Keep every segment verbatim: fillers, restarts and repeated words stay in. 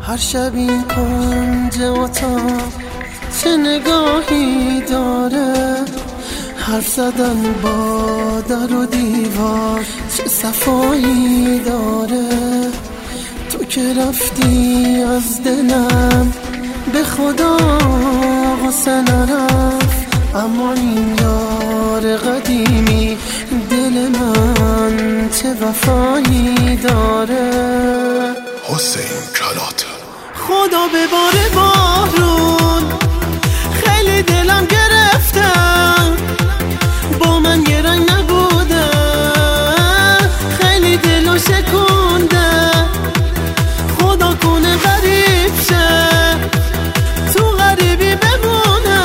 هر شب این کنج اتاق چه نگاهی داره، حرف زدن با در و دیوار چه صفایی داره. تو که رفتی از دلم به خدا غصه نرفت، اما این یار قدیمی دل من چه وفایی داره. حسین کلات خدا بباره بارون، خیلی دلم گرفته، با من یه رنگ نبوده، خیلی دلو شکونده. خدا کنه غریب شه تو غریبی بمونه،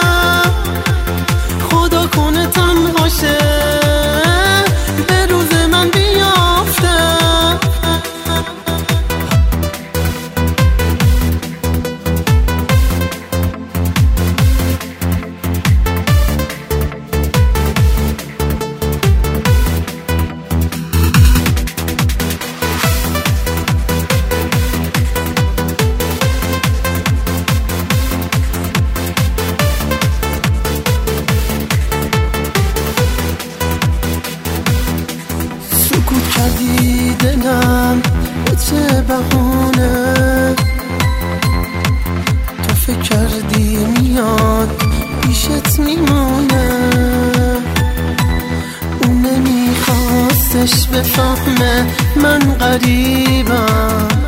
خدا کنه تنها شه به روز من بیافته. سکوت کردی دلم به چه بهونه، تو فکر کردی میاد پیشت میمونه. اون نمیخواستش بفهمه من غریبم،